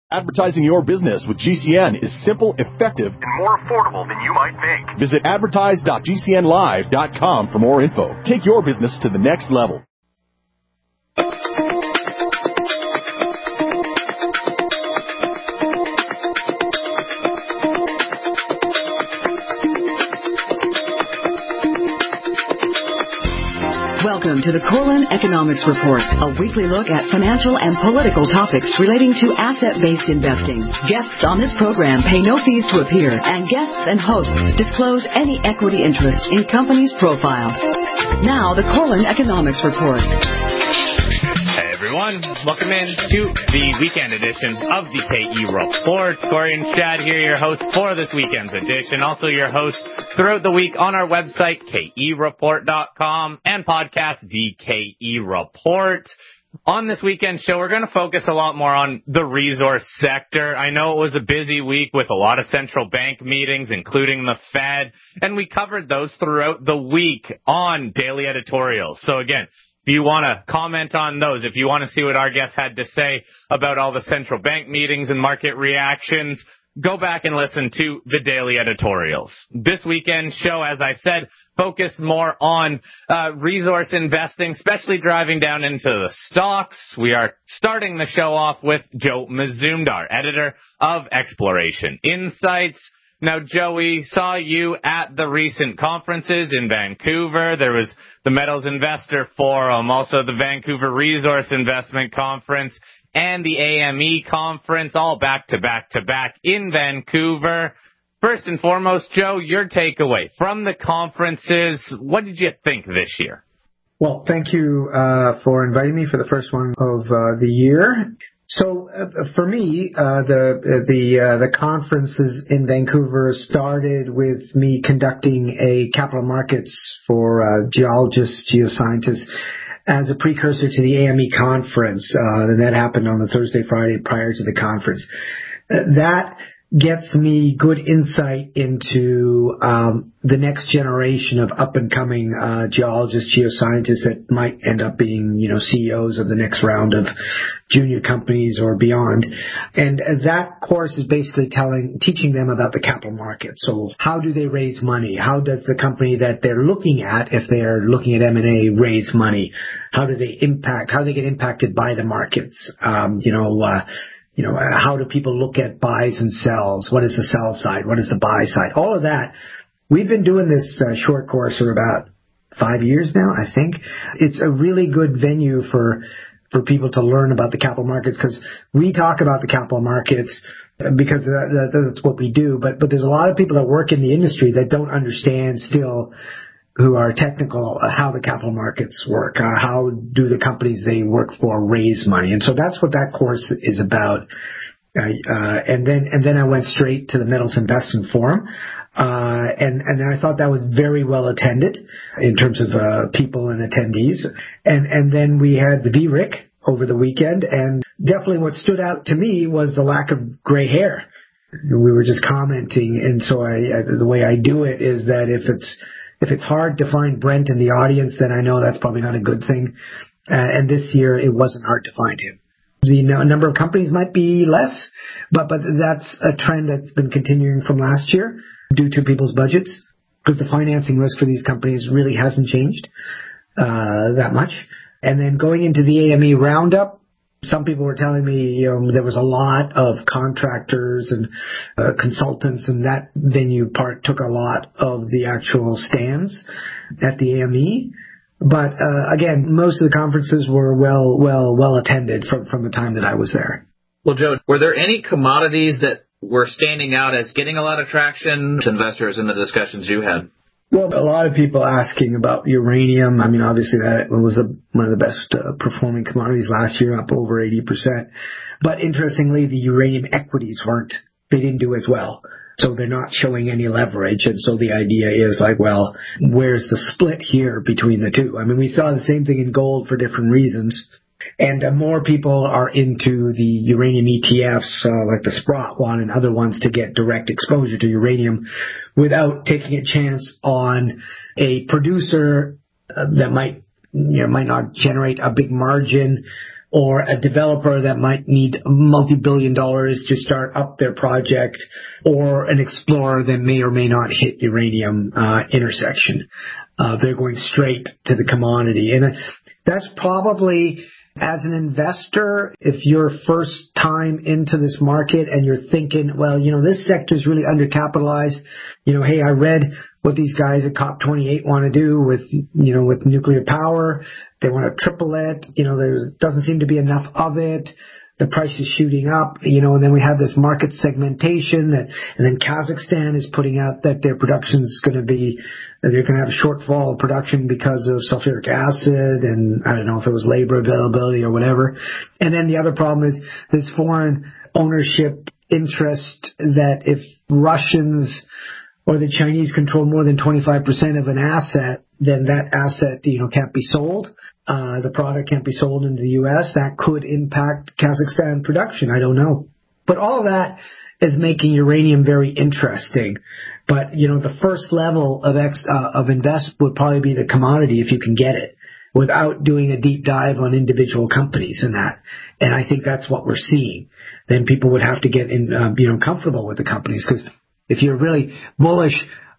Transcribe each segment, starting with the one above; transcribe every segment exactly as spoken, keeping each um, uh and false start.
Advertising your business with G C N is simple, effective, and more affordable than you might think. Visit advertise dot g c n live dot com for more info. Take your business to the next level. Welcome to the Corlin Economics Report, a weekly look at financial and political topics relating to asset-based investing. Guests on this program pay no fees to appear, and guests and hosts disclose any equity interest in companies' profiles. Now, the Corlin Economics Report. Hey everyone, welcome in to the weekend edition of the K E Report. Corey and Chad here, your hosts for this weekend's edition. Also your hosts throughout the week on our website, K E report dot com, and podcast, The K E Report. On this weekend show, we're going to focus a lot more on the resource sector. I know it was a busy week with a lot of central bank meetings, including the Fed, and we covered those throughout the week on daily editorials. So again, if you want to comment on those, if you want to see what our guests had to say about all the central bank meetings and market reactions, go back and listen to the daily editorials. This weekend show, as I said, focused more on uh, resource investing, especially driving down into the stocks. We are starting the show off with Joe Mazumdar, editor of Exploration Insights. Now, Joe, we saw you at the recent conferences in Vancouver. There was the Metals Investor Forum, also the Vancouver Resource Investment Conference, and the A M E Conference, all back to back to back in Vancouver. First and foremost, Joe, your takeaway from the conferences. What did you think this year? Well, thank you uh, for inviting me for the first one of uh, the year. So uh, for me, uh, the the uh, the conferences in Vancouver started with me conducting a capital markets for uh, geologists, geoscientists, as a precursor to the A M E conference. Uh, and that happened on the Thursday, Friday prior to the conference. Uh, that gets me good insight into um, the next generation of up-and-coming uh, geologists, geoscientists that might end up being, you know, C E Os of the next round of junior companies or beyond. And uh, that course is basically telling, teaching them about the capital market. So how do they raise money? How does the company that they're looking at, if they're looking at M and A, raise money? How do they impact? How do they get impacted by the markets? Um, you know, uh, You know, how do people look at buys and sells? What is the sell side? What is the buy side? All of that. We've been doing this uh, short course for about five years now, I think. It's a really good venue for for people to learn about the capital markets, because we talk about the capital markets because that, that, that's what we do. But but there's a lot of people that work in the industry that don't understand still, who are technical, uh, how the capital markets work, uh, how do the companies they work for raise money. And so that's what that course is about. Uh, uh, and then, and then I went straight to the Metals Investment Forum. Uh, and, and I thought that was very well attended in terms of, uh, people and attendees. And, and then we had the V R I C over the weekend. And definitely what stood out to me was the lack of gray hair. We were just commenting. And so I, I the way I do it is that if it's, If it's hard to find Brent in the audience, then I know that's probably not a good thing. Uh, and this year, it wasn't hard to find him. The no, number of companies might be less, but but that's a trend that's been continuing from last year due to people's budgets, because the financing risk for these companies really hasn't changed uh, that much. And then going into the A M E roundup, some people were telling me, you know, there was a lot of contractors and uh, consultants, and that venue part took a lot of the actual stands at the A M E. But uh, again, most of the conferences were well, well, well attended from from the time that I was there. Well, Joe, were there any commodities that were standing out as getting a lot of traction to investors in the discussions you had? Well, a lot of people asking about uranium. I mean, obviously that was a, one of the best uh, performing commodities last year, up over eighty percent. But interestingly, the uranium equities weren't, they didn't do as well. So they're not showing any leverage. And so the idea is like, well, where's the split here between the two? I mean, we saw the same thing in gold for different reasons. And uh, more people are into the uranium E T Fs, uh, like the Sprott one and other ones, to get direct exposure to uranium without taking a chance on a producer uh, that might, you know, might not generate a big margin, or a developer that might need multi-billion dollars to start up their project, or an explorer that may or may not hit uranium uh, intersection. Uh, they're going straight to the commodity. And uh, that's probably, as an investor, if you're first time into this market and you're thinking, well, you know, this sector is really undercapitalized. You know, hey, I read what these guys at COP twenty-eight want to do with, you know, with nuclear power. They want to triple it. You know, there doesn't seem to be enough of it. The price is shooting up, you know, and then we have this market segmentation that, and then Kazakhstan is putting out that their production is going to be, they're going to have a shortfall of production because of sulfuric acid, and I don't know if it was labor availability or whatever. And then the other problem is this foreign ownership interest that if Russians or the Chinese control more than twenty-five percent of an asset, then that asset, you know, can't be sold. Uh, the product can't be sold into the U S. That could impact Kazakhstan production. I don't know. But all of that is making uranium very interesting. But, you know, the first level of ex, uh, of invest would probably be the commodity if you can get it, without doing a deep dive on individual companies and that. And I think that's what we're seeing. Then people would have to get in, uh, you know, comfortable with the companies, because if you're really bullish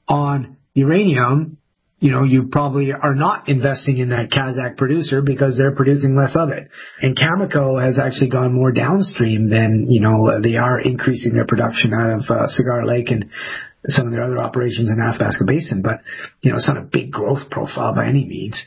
on uranium, you know, you probably are not investing in that Kazakh producer because they're producing less of it. And Cameco has actually gone more downstream than, you know, they are increasing their production out of uh, Cigar Lake and some of their other operations in Athabasca Basin. But, you know, it's not a big growth profile by any means.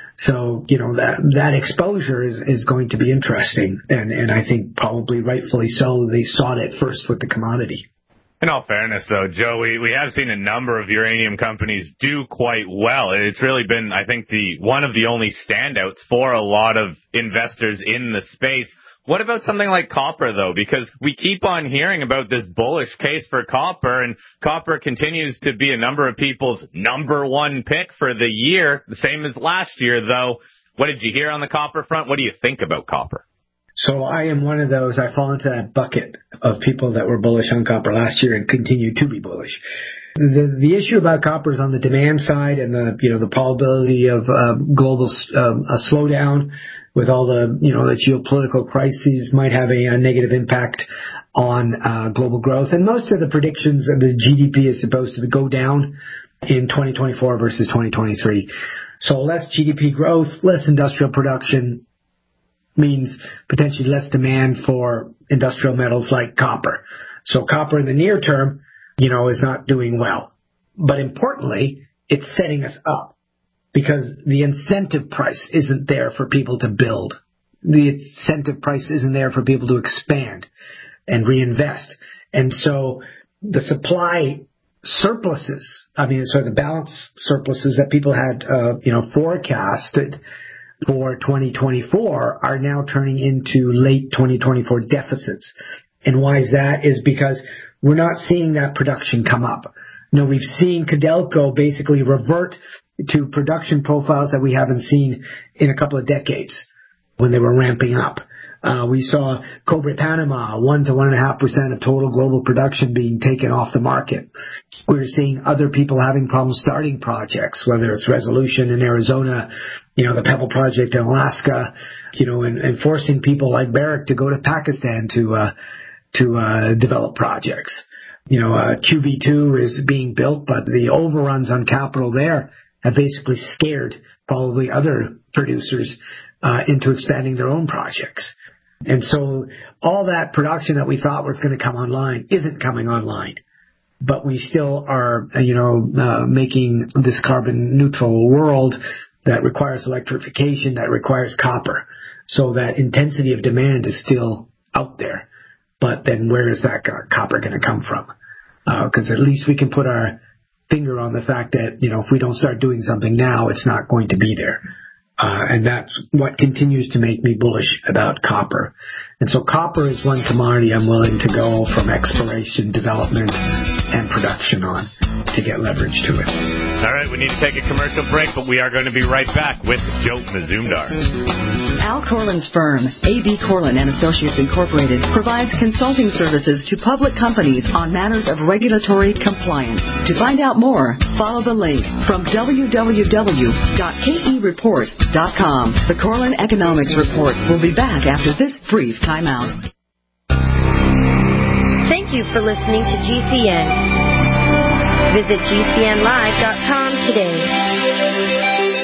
So, you know, that that exposure is, is going to be interesting. And, and I think probably rightfully so, they sought it first with the commodity. In all fairness, though, Joe, we, we have seen a number of uranium companies do quite well. It's really been, I think, the one of the only standouts for a lot of investors in the space. What about something like copper, though? Because we keep on hearing about this bullish case for copper, and copper continues to be a number of people's number one pick for the year, the same as last year, though. What did you hear on the copper front? What do you think about copper? So I am one of those. I fall into that bucket of people that were bullish on copper last year and continue to be bullish. The the issue about copper is on the demand side, and the you know the probability of uh, global uh, a slowdown with all the you know the geopolitical crises might have a, a negative impact on uh, global growth. And most of the predictions of the G D P is supposed to go down in twenty twenty-four versus twenty twenty-three. So less G D P growth, less industrial production means potentially less demand for industrial metals like copper. So copper in the near term, you know, is not doing well. But importantly, it's setting us up because the incentive price isn't there for people to build. The incentive price isn't there for people to expand and reinvest. And so the supply surpluses, I mean, so the balance surpluses that people had, uh, you know, forecasted for twenty twenty-four are now turning into late twenty twenty-four deficits. And why is that? Is because we're not seeing that production come up. You know, we've seen Codelco basically revert to production profiles that we haven't seen in a couple of decades when they were ramping up. Uh, we saw Cobre Panama, one to one and a half percent of total global production being taken off the market. We're seeing other people having problems starting projects, whether it's Resolution in Arizona, you know, the Pebble Project in Alaska, you know, and, and forcing people like Barrick to go to Pakistan to, uh, to, uh, develop projects. You know, uh, Q B two is being built, but the overruns on capital there have basically scared probably other producers, uh, into expanding their own projects. And so all that production that we thought was going to come online isn't coming online. But we still are, you know, uh, making this carbon neutral world that requires electrification, that requires copper. So that intensity of demand is still out there. But then where is that copper going to come from? Because uh, at least we can put our finger on the fact that, you know, if we don't start doing something now, it's not going to be there. Uh, and that's what continues to make me bullish about copper. And so copper is one commodity I'm willing to go from exploration, development, and production on to get leverage to it. All right, we need to take a commercial break, but we are going to be right back with Joe Mazumdar. Al Corlin's firm, A B. Corlin and Associates Incorporated, provides consulting services to public companies on matters of regulatory compliance. To find out more, follow the link from w w w dot k e report dot com. The Corlin Economics Report will be back after this brief timeout. Thank you for listening to G C N. Visit G C N live dot com today.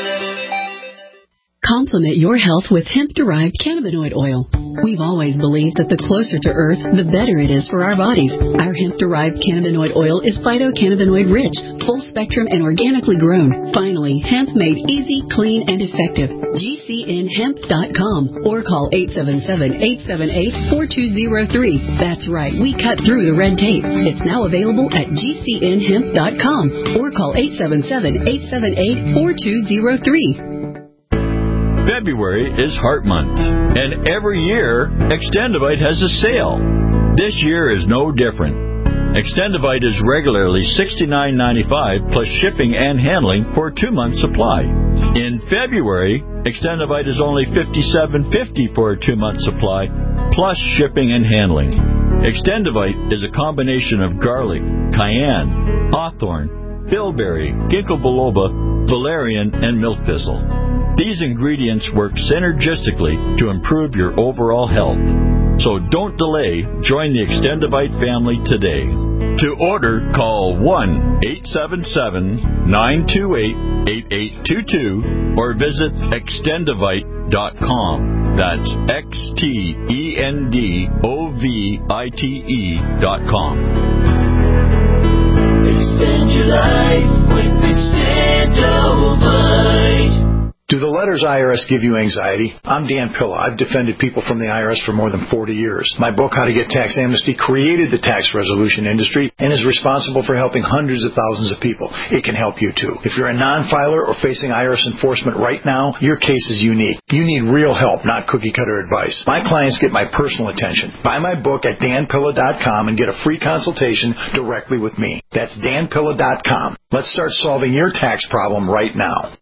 Complement your health with hemp-derived cannabinoid oil. We've always believed that the closer to Earth, the better it is for our bodies. Our hemp-derived cannabinoid oil is phytocannabinoid-rich, full-spectrum, and organically grown. Finally, hemp made easy, clean, and effective. G C N hemp dot com or call eight seven seven, eight seven eight, four two zero three. That's right, we cut through the red tape. It's now available at G C N hemp dot com or call eight seven seven, eight seven eight, four two zero three. February is Heart Month, and every year, Extendivite has a sale. This year is no different. Extendivite is regularly sixty-nine ninety-five plus shipping and handling for a two-month supply. In February, Extendivite is only fifty-seven fifty for a two-month supply plus shipping and handling. Extendivite is a combination of garlic, cayenne, hawthorn, bilberry, ginkgo biloba, valerian, and milk thistle. These ingredients work synergistically to improve your overall health. So don't delay. Join the Extendivite family today. To order, call one eight seven seven, nine two eight, eight eight two two or visit extendivite dot com. That's X T E N D O V I T E dot com. Extend your life with Extendivite. Do the letters I R S give you anxiety? I'm Dan Pilla. I've defended people from the I R S for more than forty years. My book, How to Get Tax Amnesty, created the tax resolution industry and is responsible for helping hundreds of thousands of people. It can help you, too. If you're a non-filer or facing I R S enforcement right now, your case is unique. You need real help, not cookie-cutter advice. My clients get my personal attention. Buy my book at dan pilla dot com and get a free consultation directly with me. That's dan pilla dot com. Let's start solving your tax problem right now.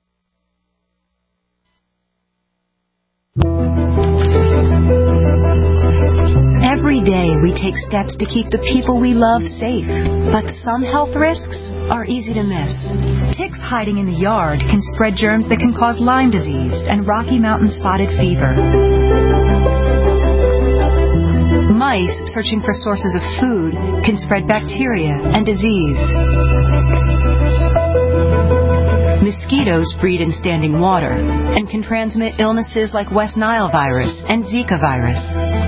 Every day we take steps to keep the people we love safe, but some health risks are easy to miss. Ticks hiding in the yard can spread germs that can cause Lyme disease and Rocky Mountain spotted fever. Mice searching for sources of food can spread bacteria and disease. Mosquitoes breed in standing water and can transmit illnesses like West Nile virus and Zika virus.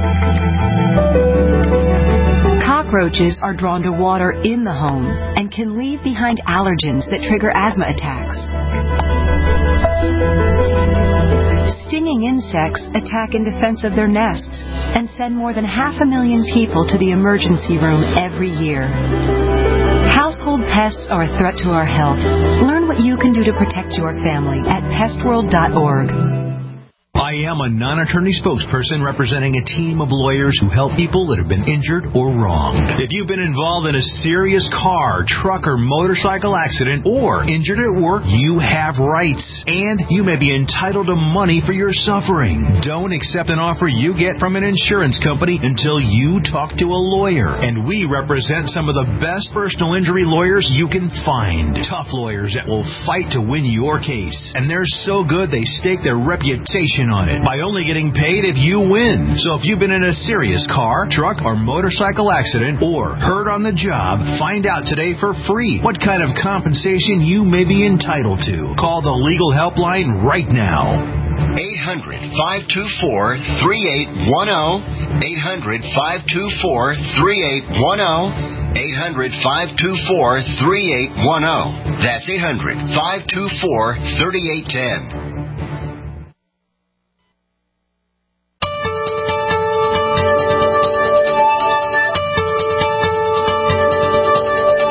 Cockroaches are drawn to water in the home and can leave behind allergens that trigger asthma attacks. Stinging insects attack in defense of their nests and send more than half a million people to the emergency room every year. Household pests are a threat to our health. Learn what you can do to protect your family at pest world dot org. I am a non-attorney spokesperson representing a team of lawyers who help people that have been injured or wronged. If you've been involved in a serious car, truck, or motorcycle accident or injured at work, you have rights, and you may be entitled to money for your suffering. Don't accept an offer you get from an insurance company until you talk to a lawyer, and we represent some of the best personal injury lawyers you can find. Tough lawyers that will fight to win your case, and they're so good they stake their reputation on it by only getting paid if you win. So if you've been in a serious car, truck, or motorcycle accident or hurt on the job, find out today for free what kind of compensation you may be entitled to. Call the legal helpline right now. eight hundred, five two four, three eight one zero. eight hundred, five two four, three eight one zero. eight hundred, five two four, three eight one zero. That's eight hundred, five two four, three eight one zero.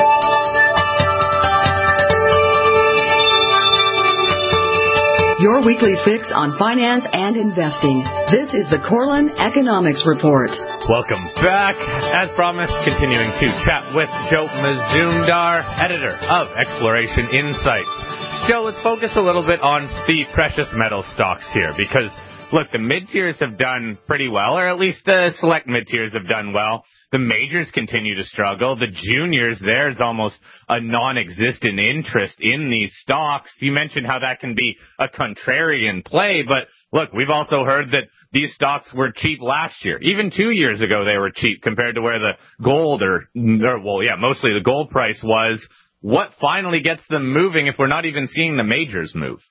Your weekly weekly fix on finance and investing. This is the Corlin Economics Report. Welcome back. As promised, continuing to chat with Joe Mazumdar, editor of Exploration Insights. Joe, let's focus a little bit on the precious metal stocks here because, look, the mid-tiers have done pretty well, or at least the select mid-tiers have done well. The majors continue to struggle. The juniors, there's almost a non-existent interest in these stocks. You mentioned how that can be a contrarian play, but look, we've also heard that these stocks were cheap last year. Even two years ago, they were cheap compared to where the gold or, or well, yeah, mostly the gold price was. What finally gets them moving if we're not even seeing the majors move?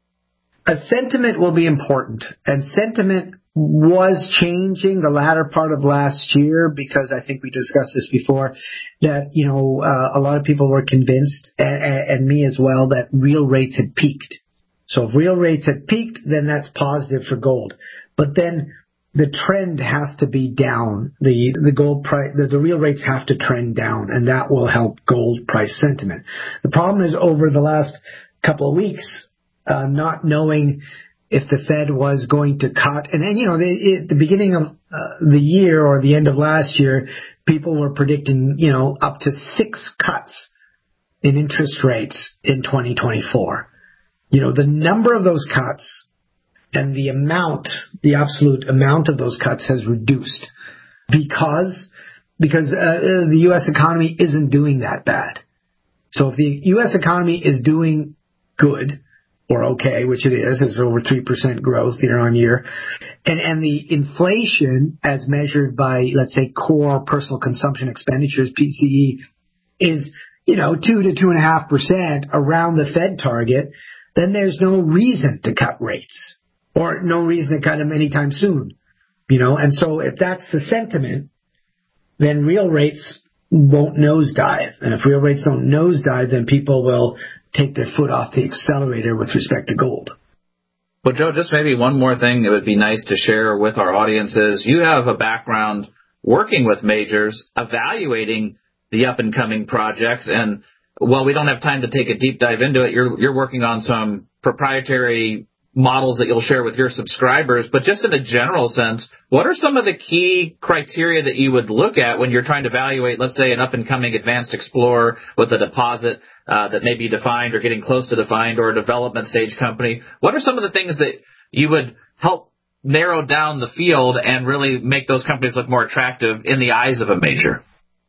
A sentiment will be important, and sentiment was changing the latter part of last year because I think we discussed this before that, you know, uh, a lot of people were convinced, and, and me as well, that real rates had peaked. So if real rates had peaked, then that's positive for gold. But then the trend has to be down. The the gold price, the, the real rates have to trend down, and that will help gold price sentiment. The problem is over the last couple of weeks, uh, not knowing if the Fed was going to cut. And then, you know, they, at the beginning of uh, the year or the end of last year, people were predicting, you know, up to six cuts in interest rates in twenty twenty-four. You know, the number of those cuts and the amount, the absolute amount of those cuts has reduced because, because uh, the U S economy isn't doing that bad. So if the U S economy is doing good, or okay, which it is, it's over three percent growth year on year. And, and the inflation as measured by, let's say, core personal consumption expenditures, P C E, is, you know, two to two and a half percent around the Fed target, then there's no reason to cut rates or no reason to cut them anytime soon, you know. And so if that's the sentiment, then real rates won't nosedive. And if real rates don't nosedive, then people will take their foot off the accelerator with respect to gold. Well, Joe, just maybe one more thing that would be nice to share with our audiences. You have a background working with majors, evaluating the up-and-coming projects, and while we don't have time to take a deep dive into it, you're you're working on some proprietary models that you'll share with your subscribers. But just in a general sense, what are some of the key criteria that you would look at when you're trying to evaluate, let's say, an up-and-coming advanced explorer with a deposit uh, that may be defined or getting close to defined, or a development stage company? What are some of the things that you would help narrow down the field and really make those companies look more attractive in the eyes of a major?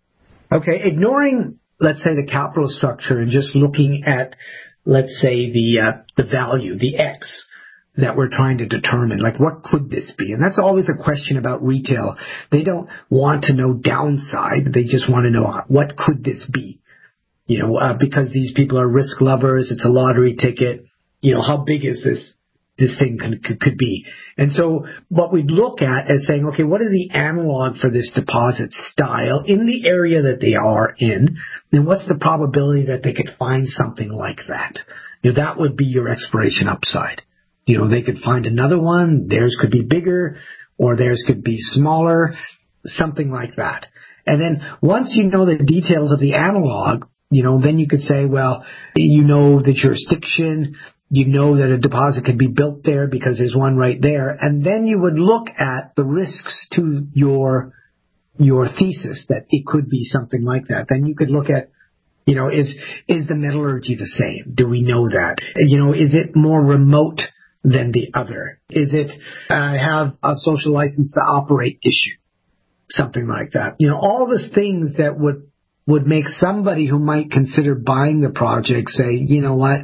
Okay, ignoring, let's say, the capital structure and just looking at, let's say, the uh, the value, the X that we're trying to determine. Like, what could this be? And that's always a question about retail. They don't want to know downside. They just want to know, what could this be? You know, uh, because these people are risk lovers. It's a lottery ticket. You know, how big is this this thing could, could, could be? And so what we'd look at is saying, okay, what is the analog for this deposit style in the area that they are in? And what's the probability that they could find something like that? You know, that would be your exploration upside. You know, they could find another one. Theirs could be bigger, or theirs could be smaller, something like that. And then once you know the details of the analog, you know, then you could say, well, you know the jurisdiction, you know that a deposit could be built there because there's one right there. And then you would look at the risks to your your thesis that it could be something like that. Then you could look at, you know, is is the metallurgy the same? Do we know that? You know, is it more remote than the other? Is it uh, have a social license to operate issue? Something like that. You know, all the things that would would make somebody who might consider buying the project say, you know what,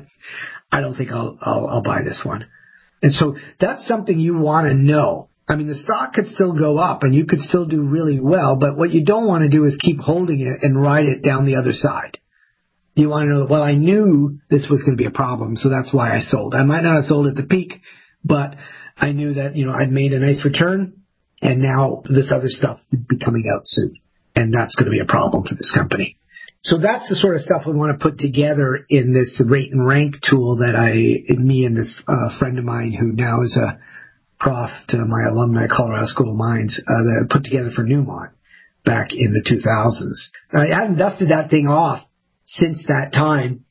I don't think I'll, I'll, I'll buy this one. And so that's something you want to know. I mean, the stock could still go up and you could still do really well, but what you don't want to do is keep holding it and ride it down the other side. You want to know, well, I knew this was going to be a problem, so that's why I sold. I might not have sold at the peak, but I knew that, you know, I'd made a nice return, and now this other stuff would be coming out soon, and that's going to be a problem for this company. So that's the sort of stuff we want to put together in this rate and rank tool that I, me and this uh, friend of mine who now is a prof to my alumni at Colorado School of Mines, uh, that I put together for Newmont back in the two thousands. I hadn't dusted that thing off since that time,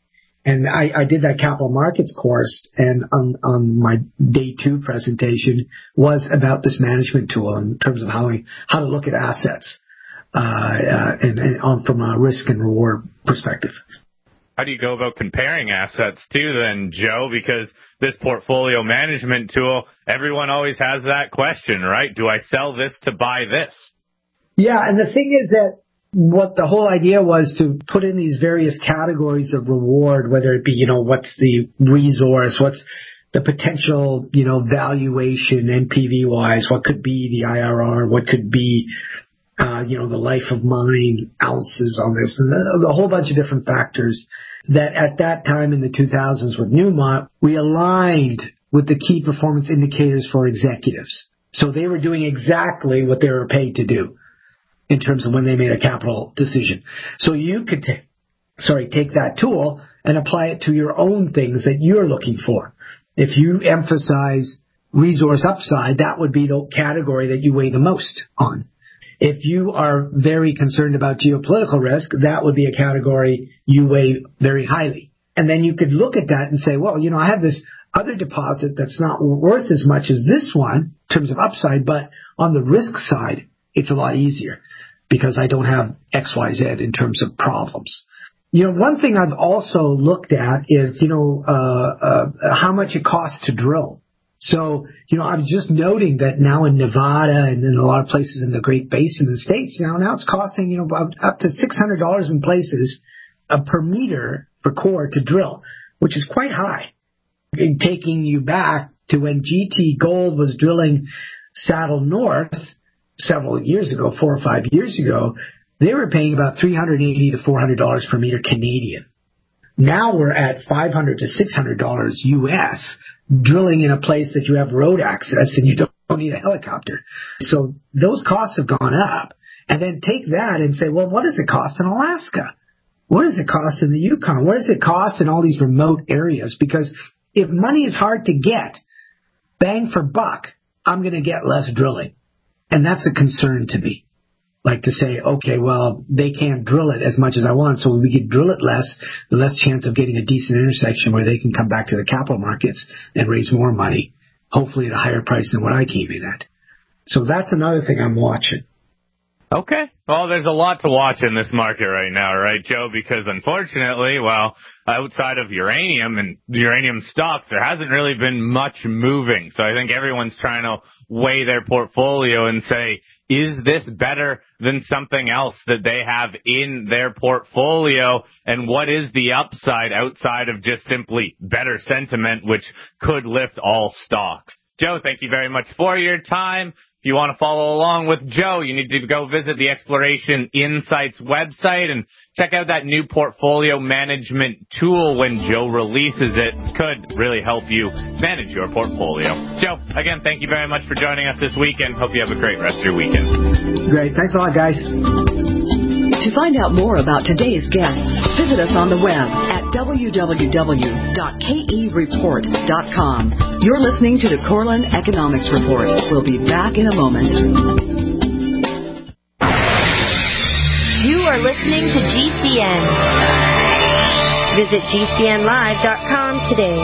And I, I did that capital markets course, and on, on my day two presentation was about this management tool in terms of how we, how to look at assets, uh, uh and, and on from a risk and reward perspective. How do you go about comparing assets too then, Joe? Because this portfolio management tool, everyone always has that question, right? Do I sell this to buy this? Yeah, and the thing is that what the whole idea was to put in these various categories of reward, whether it be, you know, what's the resource, what's the potential, you know, valuation N P V wise, what could be the I R R, what could be, uh, you know, the life of mine ounces on this, and a whole bunch of different factors that at that time in the two thousands with Newmont, we aligned with the key performance indicators for executives. So they were doing exactly what they were paid to do in terms of when they made a capital decision. So you could take, sorry, take that tool and apply it to your own things that you're looking for. If you emphasize resource upside, that would be the category that you weigh the most on. If you are very concerned about geopolitical risk, that would be a category you weigh very highly. And then you could look at that and say, well, you know, I have this other deposit that's not worth as much as this one in terms of upside, but on the risk side, it's a lot easier because I don't have X, Y, Z in terms of problems. You know, one thing I've also looked at is, you know, uh, uh, how much it costs to drill. So, you know, I was just noting that now in Nevada and in a lot of places in the Great Basin of the States, now, now it's costing, you know, about up to six hundred dollars in places uh, per meter for core to drill, which is quite high. In taking you back to when G T Gold was drilling Saddle North several years ago, four or five years ago, they were paying about three hundred eighty to four hundred dollars per meter Canadian. Now we're at five hundred to six hundred dollars U S drilling in a place that you have road access and you don't need a helicopter. So those costs have gone up. And then take that and say, well, what does it cost in Alaska? What does it cost in the Yukon? What does it cost in all these remote areas? Because if money is hard to get, bang for buck, I'm going to get less drilling. And that's a concern to me. Like to say, okay, well, they can't drill it as much as I want, so we could drill it less, the less chance of getting a decent intersection where they can come back to the capital markets and raise more money, hopefully at a higher price than what I came in at. So that's another thing I'm watching. Okay. Well, there's a lot to watch in this market right now, right, Joe? Because unfortunately, well, outside of uranium and uranium stocks, there hasn't really been much moving. So I think everyone's trying to weigh their portfolio and say, is this better than something else that they have in their portfolio? And what is the upside outside of just simply better sentiment, which could lift all stocks? Joe, thank you very much for your time. If you want to follow along with Joe, you need to go visit the Exploration Insights website and check out that new portfolio management tool when Joe releases it. Could really help you manage your portfolio. Joe, again, thank you very much for joining us this weekend. Hope you have a great rest of your weekend. Great. Thanks a lot, guys. To find out more about today's guests, visit us on the web at w w w dot k e report dot com. You're listening to the Corlin Economics Report. We'll be back in a moment. You are listening to G C N. Visit g c n live dot com today.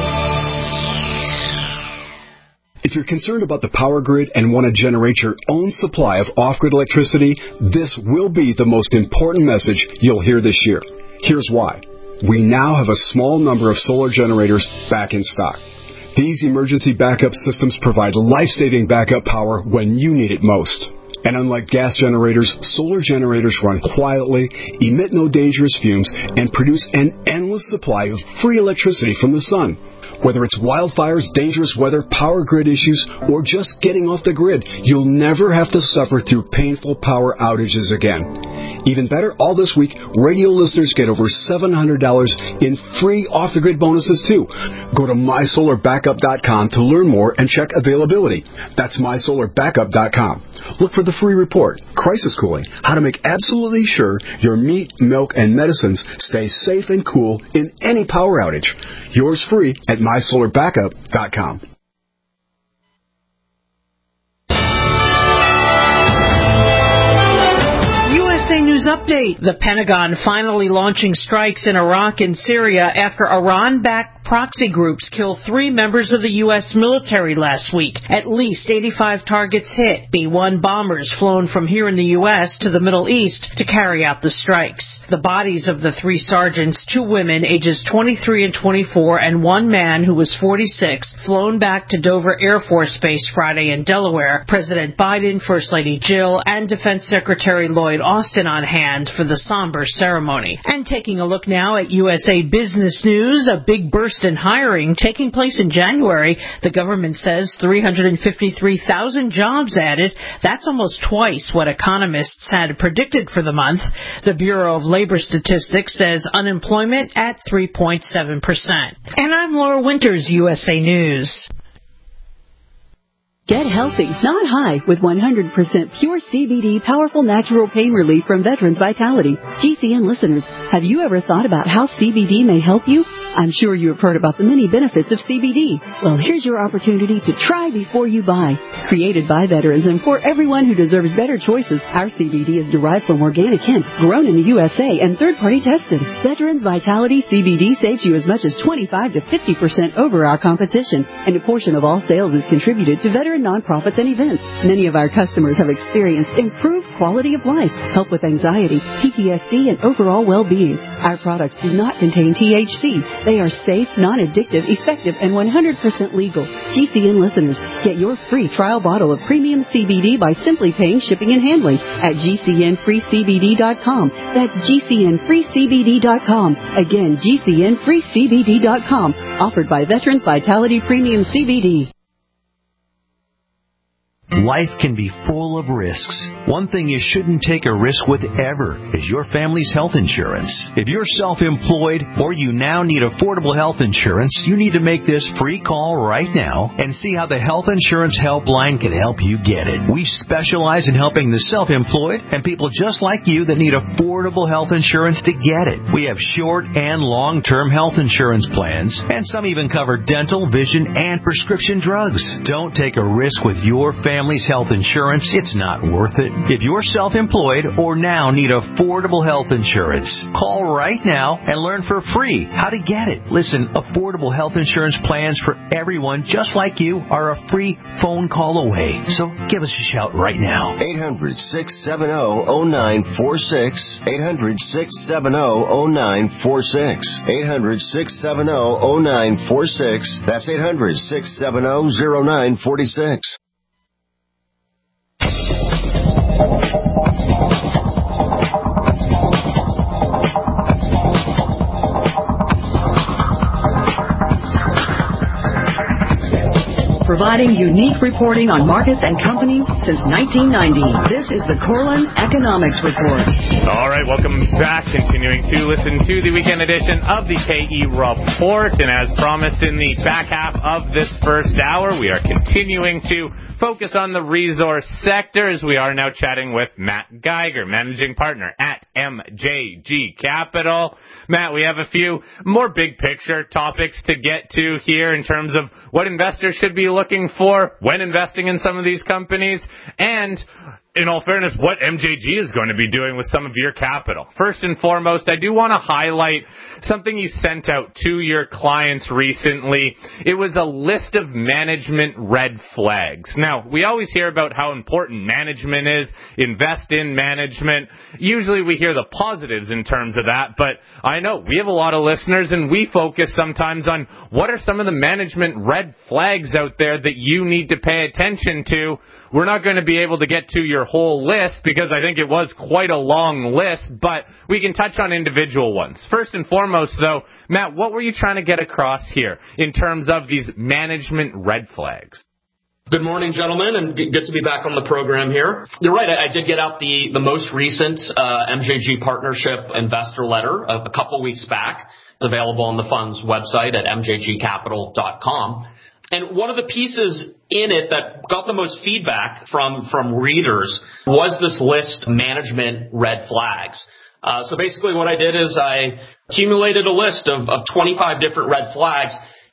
If you're concerned about the power grid and want to generate your own supply of off-grid electricity, this will be the most important message you'll hear this year. Here's why. We now have a small number of solar generators back in stock. These emergency backup systems provide life-saving backup power when you need it most. And unlike gas generators, solar generators run quietly, emit no dangerous fumes, and produce an endless supply of free electricity from the sun. Whether it's wildfires, dangerous weather, power grid issues, or just getting off the grid, you'll never have to suffer through painful power outages again. Even better, all this week, radio listeners get over seven hundred dollars in free off-the-grid bonuses, too. Go to my solar backup dot com to learn more and check availability. That's my solar backup dot com. Look for the free report, Crisis Cooling, how to make absolutely sure your meat, milk, and medicines stay safe and cool in any power outage. Yours free at my solar backup dot com. U S A News news update. The Pentagon finally launching strikes in Iraq and Syria after Iran-backed proxy groups killed three members of the U S military last week. At least eighty-five targets hit. B one bombers flown from here in the U S to the Middle East to carry out the strikes. The bodies of the three sergeants, two women ages twenty-three and twenty-four, and one man who was forty-six, flown back to Dover Air Force Base Friday in Delaware. President Biden, First Lady Jill, and Defense Secretary Lloyd Austin on hand for the somber ceremony. And taking a look now at U S A Business News, a big burst in hiring taking place in January. The government says three hundred fifty-three thousand jobs added. That's almost twice what economists had predicted for the month. The Bureau of Labor Statistics says unemployment at three point seven percent. And I'm Laura Winters, U S A News. Get healthy, not high, with one hundred percent pure C B D powerful natural pain relief from Veterans Vitality. G C N listeners, have you ever thought about how C B D may help you? I'm sure you have heard about the many benefits of C B D. Well, here's your opportunity to try before you buy. Created by veterans and for everyone who deserves better choices, our C B D is derived from organic hemp, grown in the U S A, and third-party tested. Veterans Vitality C B D saves you as much as twenty-five to fifty percent over our competition, and a portion of all sales is contributed to veteran nonprofits and events. Many of our customers have experienced improved quality of life, help with anxiety, P T S D, and overall well-being. Our products do not contain T H C. They are safe, non-addictive, effective, and one hundred percent legal. G C N listeners, get your free trial bottle of premium C B D by simply paying shipping and handling at G C N free C B D dot com. That's G C N free C B D dot com. Again, G C N free C B D dot com. Offered by Veterans Vitality Premium C B D. Life can be full of risks. One thing you shouldn't take a risk with ever is your family's health insurance. If you're self-employed or you now need affordable health insurance, you need to make this free call right now and see how the Health Insurance Helpline can help you get it. We specialize in helping the self-employed and people just like you that need affordable health insurance to get it. We have short and long-term health insurance plans, and some even cover dental, vision, and prescription drugs. Don't take a risk with your family. Family's health insurance, it's not worth it. If you're self-employed or now need affordable health insurance, call right now and learn for free how to get it. Listen, affordable health insurance plans for everyone just like you are a free phone call away. So give us a shout right now. eight hundred, six seven zero, zero nine four six. eight hundred, six seven zero, zero nine four six. eight hundred, six seven zero, zero nine four six. That's eight hundred, six seven zero, zero nine four six. Providing unique reporting on markets and companies since nineteen ninety. This is the Corlin Economics Report. All right, welcome back. Continuing to listen to the weekend edition of the K E Report. And as promised in the back half of this first hour, we are continuing to focus on the resource sector as we are now chatting with Matt Geiger, managing partner at M J G Capital. Matt, we have a few more big picture topics to get to here in terms of what investors should be looking for when investing in some of these companies, and in all fairness, what M J G is going to be doing with some of your capital. First and foremost, I do want to highlight something you sent out to your clients recently. It was a list of management red flags. Now, we always hear about how important management is, invest in management. Usually we hear the positives in terms of that, but I know we have a lot of listeners and we focus sometimes on what are some of the management red flags out there that you need to pay attention to. We're not going to be able to get to your whole list because I think it was quite a long list, but we can touch on individual ones. First and foremost, though, Matt, what were you trying to get across here in terms of these management red flags? Good morning, gentlemen, and good to be back on the program here. You're right, I did get out the, the most recent uh, M J G Partnership Investor Letter a, a couple weeks back. It's available on the fund's website at M J G capital dot com. And one of the pieces in it that got the most feedback from, from readers was this list, management red flags. Uh, so basically what I did is I accumulated a list of, of twenty-five different red flags.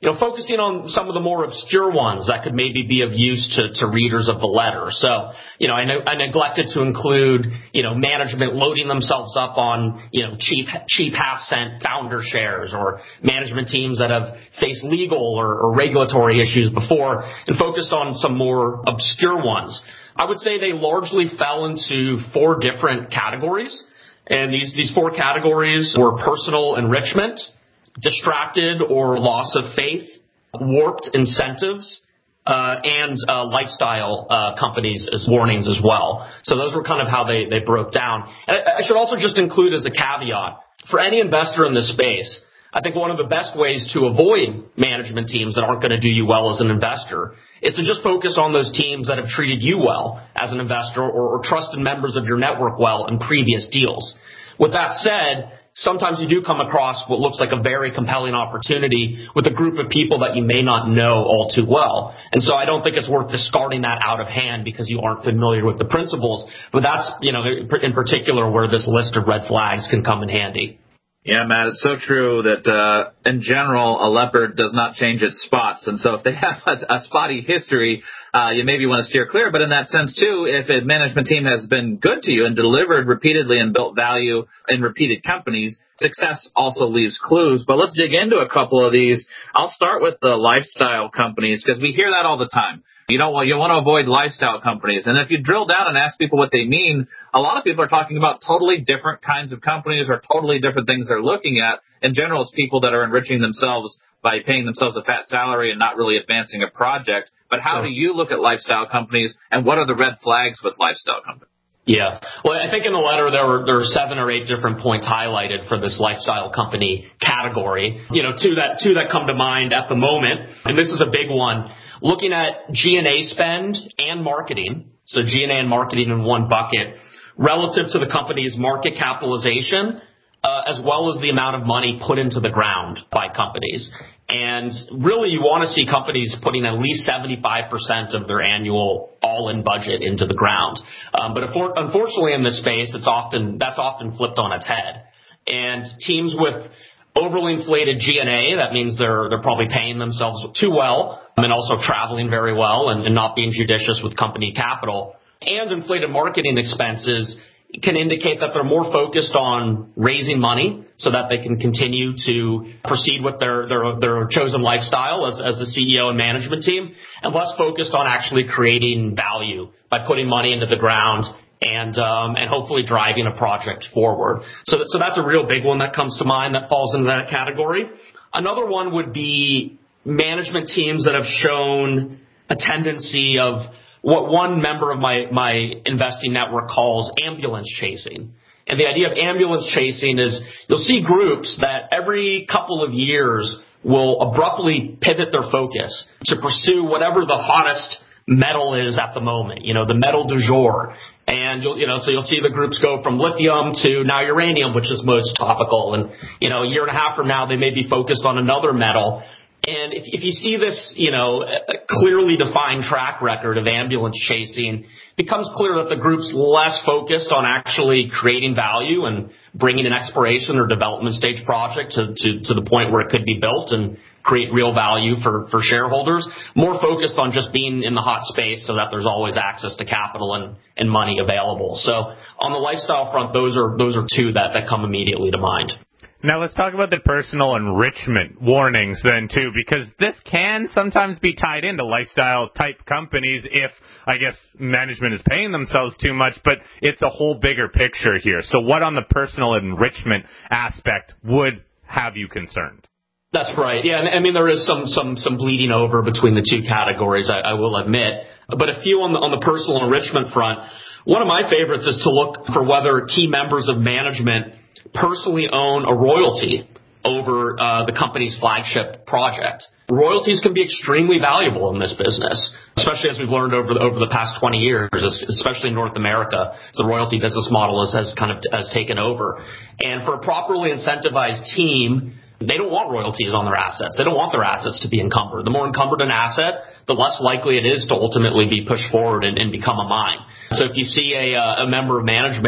you know, focusing on some of the more obscure ones that could maybe be of use to, to readers of the letter. So, you know, I, know, I neglected to include, you know, management loading themselves up on, you know, cheap, cheap half cent founder shares, or management teams that have faced legal or, or regulatory issues before, and focused on some more obscure ones. I would say they largely fell into four different categories. And these, these four categories were personal enrichment, distracted or loss of faith, warped incentives, uh, and uh, lifestyle uh, companies as warnings as well. So those were kind of how they, they broke down. And I, I should also just include as a caveat, for any investor in this space, I think one of the best ways to avoid management teams that aren't going to do you well as an investor is to just focus on those teams that have treated you well as an investor, or, or trusted members of your network well in previous deals. With that said, sometimes you do come across what looks like a very compelling opportunity with a group of people that you may not know all too well. And so I don't think it's worth discarding that out of hand because you aren't familiar with the principles. But that's, you know, in particular where this list of red flags can come in handy. Yeah, Matt, it's so true that, uh, in general, a leopard does not change its spots. And so if they have a, a spotty history, uh, you maybe want to steer clear. But in that sense, too, if a management team has been good to you and delivered repeatedly and built value in repeated companies, success also leaves clues. But let's dig into a couple of these. I'll start with the lifestyle companies because we hear that all the time. You know, well, you want to avoid lifestyle companies. And if you drill down and ask people what they mean, a lot of people are talking about totally different kinds of companies or totally different things they're looking at. In general, it's people that are enriching themselves by paying themselves a fat salary and not really advancing a project. But how do you look at lifestyle companies, and what are the red flags with lifestyle companies? Yeah. Well, I think in the letter there were there were seven or eight different points highlighted for this lifestyle company category. You know, two that two that come to mind at the moment, and this is a big one. Looking at G and A spend and marketing, so G and A and marketing in one bucket, relative to the company's market capitalization, uh, as well as the amount of money put into the ground by companies. And really, you want to see companies putting at least seventy-five percent of their annual all-in budget into the ground. Um, but unfortunately, in this space, it's often that's often flipped on its head. And teams with overly inflated G and A, that means they're they're probably paying themselves too well, and also traveling very well, and, and not being judicious with company capital, and inflated marketing expenses can indicate that they're more focused on raising money so that they can continue to proceed with their their, their chosen lifestyle as, as the C E O and management team, and less focused on actually creating value by putting money into the ground and um, and hopefully driving a project forward. So, so that's a real big one that comes to mind that falls into that category. Another one would be management teams that have shown a tendency of what one member of my, my investing network calls ambulance chasing. And the idea of ambulance chasing is you'll see groups that every couple of years will abruptly pivot their focus to pursue whatever the hottest metal is at the moment, you know, the metal du jour. And you'll, you know, so you'll see the groups go from lithium to now uranium, which is most topical. And, you know, a year and a half from now, they may be focused on another metal. And if, if you see this, you know, clearly defined track record of ambulance chasing, it becomes clear that the group's less focused on actually creating value and bringing an exploration or development stage project to, to, to the point where it could be built and create real value for, for shareholders, more focused on just being in the hot space so that there's always access to capital and, and money available. So on the lifestyle front, those are, those are two that, that come immediately to mind. Now let's talk about the personal enrichment warnings then too, because this can sometimes be tied into lifestyle type companies if, I guess, management is paying themselves too much, but it's a whole bigger picture here. So what on the personal enrichment aspect would have you concerned? That's right. Yeah, I mean, there is some some some bleeding over between the two categories, I, I will admit. But a few on the, on the personal enrichment front. One of my favorites is to look for whether key members of management personally own a royalty over uh, the company's flagship project. Royalties can be extremely valuable in this business, especially as we've learned over the, over the past twenty years, especially in North America. The royalty business model has, has kind of has taken over. And for a properly incentivized team, they don't want royalties on their assets. They don't want their assets to be encumbered. The more encumbered an asset, the less likely it is to ultimately be pushed forward and, and become a mine. So if you see a, a member of management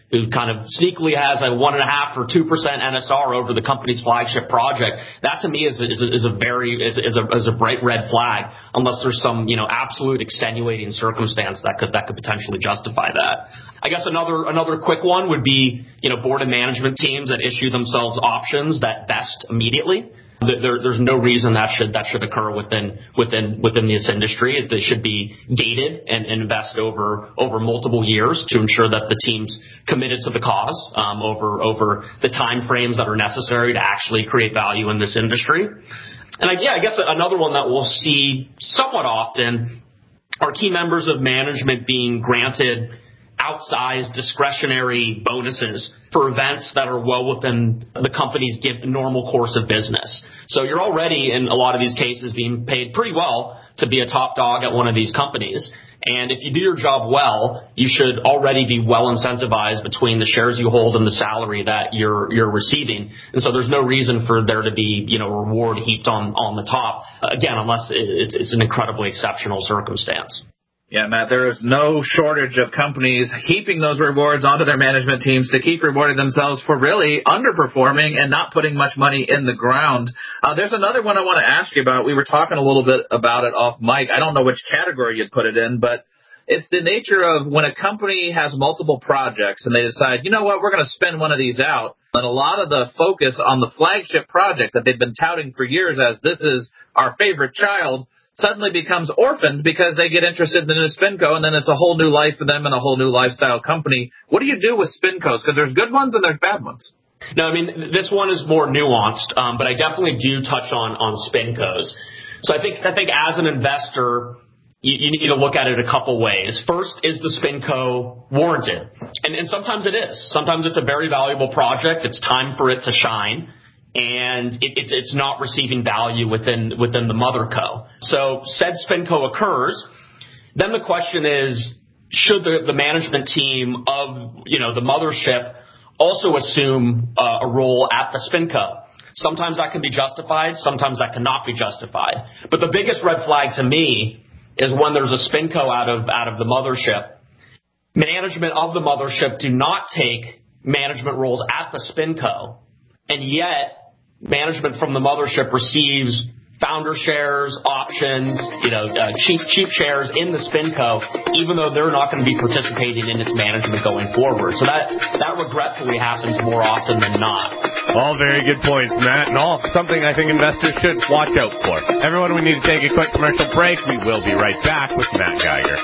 who kind of sneakily has a one and a half or two percent N S R over the company's flagship project, that to me is a, is a, is a very is, is a is a bright red flag, unless there's some you know absolute extenuating circumstance that could that could potentially justify that. I guess another another quick one would be you know board and management teams that issue themselves options that vest immediately. There, there's no reason that should that should occur within within within this industry. They should be gated and, and invest over over multiple years to ensure that the team's committed to the cause um, over over the time frames that are necessary to actually create value in this industry. And I, yeah, I guess another one that we'll see somewhat often are key members of management being granted outsized discretionary bonuses for events that are well within the company's normal course of business. So you're already, in a lot of these cases, being paid pretty well to be a top dog at one of these companies. And if you do your job well, you should already be well incentivized between the shares you hold and the salary that you're you're receiving. And so there's no reason for there to be, you know, reward heaped on, on the top, again, unless it's, it's an incredibly exceptional circumstance. Yeah, Matt, there is no shortage of companies heaping those rewards onto their management teams to keep rewarding themselves for really underperforming and not putting much money in the ground. Uh, there's another one I want to ask you about. We were talking a little bit about it off mic. I don't know which category you'd put it in, but it's the nature of when a company has multiple projects and they decide, you know what, we're going to spin one of these out. And a lot of the focus on the flagship project that they've been touting for years as this is our favorite child suddenly becomes orphaned because they get interested in a SpinCo, and then it's a whole new life for them and a whole new lifestyle company. What do you do with SpinCos? Because there's good ones and there's bad ones. No, I mean, this one is more nuanced, um, but I definitely do touch on, on SpinCos. So I think, I think as an investor, you, you need to look at it a couple ways. First, is the SpinCo warranted? And, and sometimes it is. Sometimes it's a very valuable project. It's time for it to shine. And it, it, it's not receiving value within within the mother co. So said SpinCo occurs, then the question is, should the, the management team of you know the mothership also assume uh, a role at the SpinCo? Sometimes that can be justified, sometimes that cannot be justified. But the biggest red flag to me is when there's a SpinCo out of out of the mothership. Management of the mothership do not take management roles at the SpinCo, and yet management from the mothership receives founder shares, options, you know, uh, chief chief shares in the SpinCo, even though they're not going to be participating in its management going forward. So that that regretfully happens more often than not. All very good points, Matt, and all something I think investors should watch out for. Everyone, we need to take a quick commercial break. We will be right back with Matt Geiger.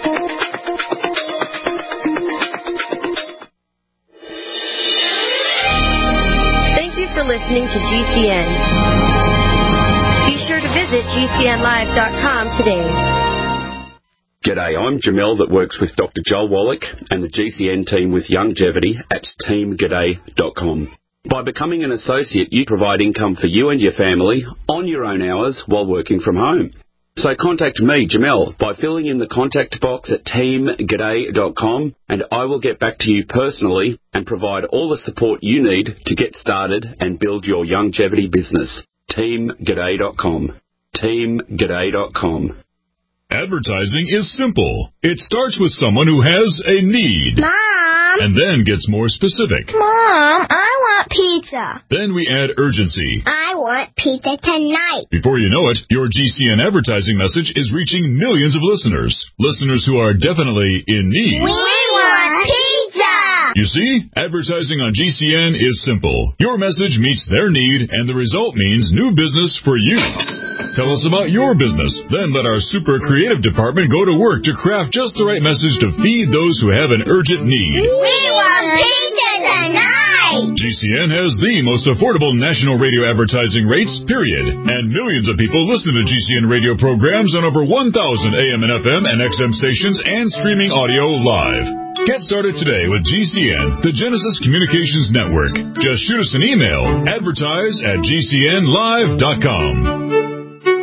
For listening to G C N. Be sure to visit G C N live dot com today. G'day, I'm Jamel that works with Doctor Joel Wallach and the G C N team with Longevity at team g'day dot com. By becoming an associate, you provide income for you and your family on your own hours while working from home. So contact me, Jamel, by filling in the contact box at team g'day dot com, and I will get back to you personally and provide all the support you need to get started and build your longevity business. team g'day dot com. team g'day dot com. Advertising is simple. It starts with someone who has a need. Mom! And then gets more specific. Mom, I want pizza. Then we add urgency. I want pizza tonight. Before you know it, your G C N advertising message is reaching millions of listeners. Listeners who are definitely in need. We want pizza! You see, advertising on G C N is simple. Your message meets their need, and the result means new business for you. Tell us about your business. Then let our super creative department go to work to craft just the right message to feed those who have an urgent need. We want pizza tonight! G C N has the most affordable national radio advertising rates, period. And millions of people listen to G C N radio programs on over one thousand A M and F M and X M stations and streaming audio live. Get started today with G C N, the Genesis Communications Network. Just shoot us an email, advertise at G C N live dot com.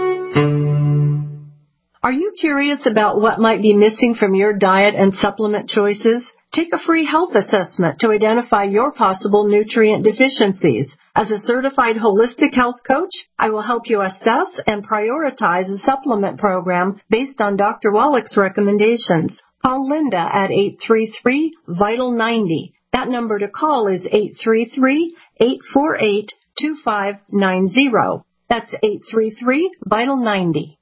Are you curious about what might be missing from your diet and supplement choices? Take a free health assessment to identify your possible nutrient deficiencies. As a certified holistic health coach, I will help you assess and prioritize a supplement program based on Doctor Wallach's recommendations. Call Linda at eight three three, vital ninety. That number to call is eight three three, eight four eight, two five nine zero. That's eight three three, VITAL ninety.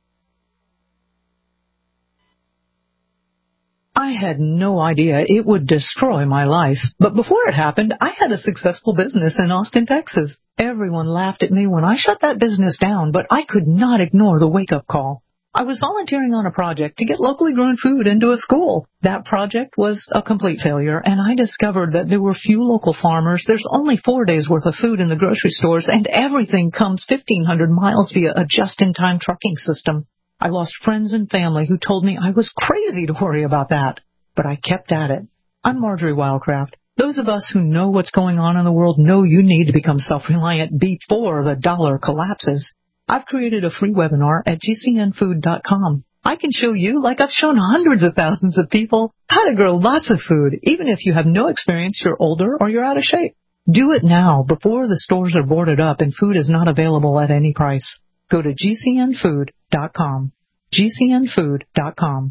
I had no idea it would destroy my life. But before it happened, I had a successful business in Austin, Texas. Everyone laughed at me when I shut that business down, but I could not ignore the wake-up call. I was volunteering on a project to get locally grown food into a school. That project was a complete failure, and I discovered that there were few local farmers. There's only four days' worth of food in the grocery stores, and everything comes fifteen hundred miles via a just-in-time trucking system. I lost friends and family who told me I was crazy to worry about that, but I kept at it. I'm Marjorie Wildcraft. Those of us who know what's going on in the world know you need to become self-reliant before the dollar collapses. I've created a free webinar at G C N food dot com. I can show you, like I've shown hundreds of thousands of people, how to grow lots of food, even if you have no experience, you're older, or you're out of shape. Do it now before the stores are boarded up and food is not available at any price. Go to G C N food dot com. G C N food dot com.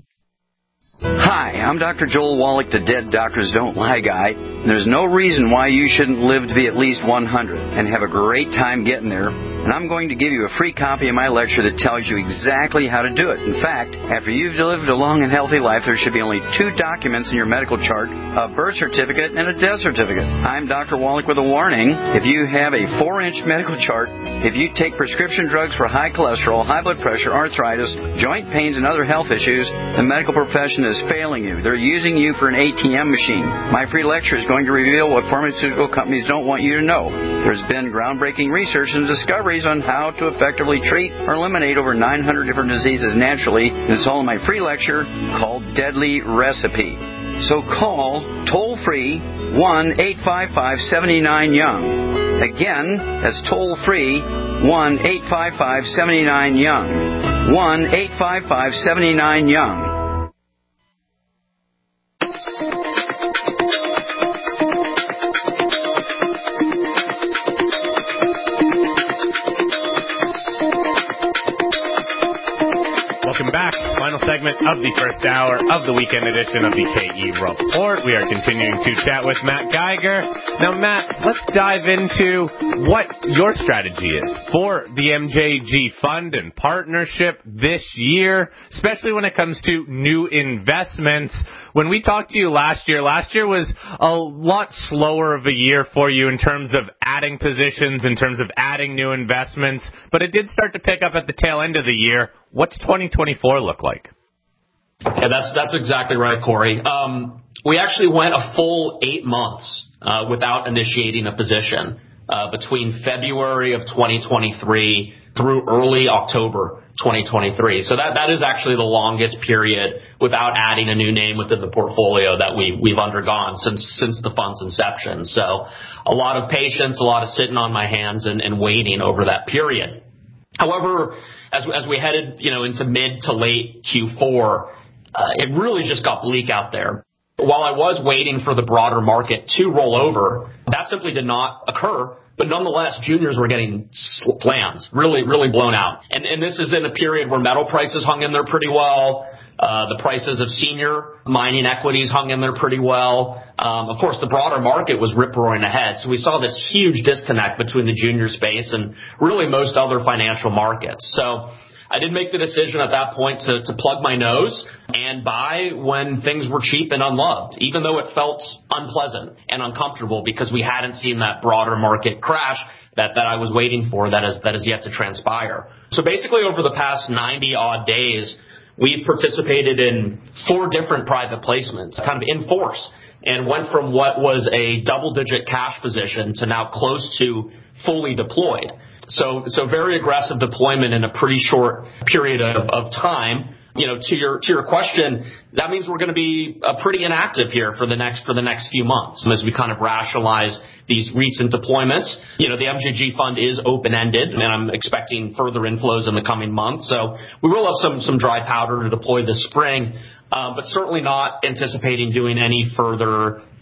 Hi, I'm Doctor Joel Wallach, the Dead Doctors Don't Lie guy. There's no reason why you shouldn't live to be at least one hundred and have a great time getting there. And I'm going to give you a free copy of my lecture that tells you exactly how to do it. In fact, after you've lived a long and healthy life, there should be only two documents in your medical chart, a birth certificate and a death certificate. I'm Doctor Wallach with a warning. If you have a four-inch medical chart, if you take prescription drugs for high cholesterol, high blood pressure, arthritis, joint pains, and other health issues, the medical profession is failing you. They're using you for an A T M machine. My free lecture is going to reveal what pharmaceutical companies don't want you to know. There's been groundbreaking research and discoveries on how to effectively treat or eliminate over nine hundred different diseases naturally. And it's all in my free lecture called Deadly Recipe. So call toll-free one eight five five, seven nine, young. Again, that's toll-free one eight five five, seven nine, young. one eight five five, seven nine, young. Welcome back. Final segment of the first hour of the weekend edition of the K E Report. We are continuing to chat with Matt Geiger. Now, Matt, let's dive into what your strategy is for the M J G Fund and partnership this year, especially when it comes to new investments. When we talked to you last year, last year was a lot slower of a year for you in terms of adding positions, in terms of adding new investments, but it did start to pick up at the tail end of the year. What's twenty twenty-four look like? Yeah, that's that's exactly right, Corey. Um, we actually went a full eight months uh, without initiating a position uh, between February of twenty twenty-three through early October twenty twenty-three. So that that is actually the longest period without adding a new name within the portfolio that we we've undergone since since the fund's inception. So a lot of patience, a lot of sitting on my hands and, and waiting over that period. However, as as we headed, you know, into mid to late Q four, uh, it really just got bleak out there. While I was waiting for the broader market to roll over, that simply did not occur. But nonetheless, juniors were getting slammed, really, really blown out. And and this is in a period where metal prices hung in there pretty well. Uh, the prices of senior mining equities hung in there pretty well. Um, of course, the broader market was rip-roaring ahead. So we saw this huge disconnect between the junior space and really most other financial markets. So I did make the decision at that point to, to plug my nose and buy when things were cheap and unloved, even though it felt unpleasant and uncomfortable because we hadn't seen that broader market crash that, that I was waiting for that is, that is yet to transpire. So basically over the past ninety odd days, we've participated in four different private placements, kind of in force, and went from what was a double-digit cash position to now close to fully deployed. So, so very aggressive deployment in a pretty short period of, of time. You know, to your to your question, that means we're going to be uh, pretty inactive here for the next for the next few months as we kind of rationalize these recent deployments. You know, the M J G fund is open-ended, and I'm expecting further inflows in the coming months. So we will have some some dry powder to deploy this spring, uh, but certainly not anticipating doing any further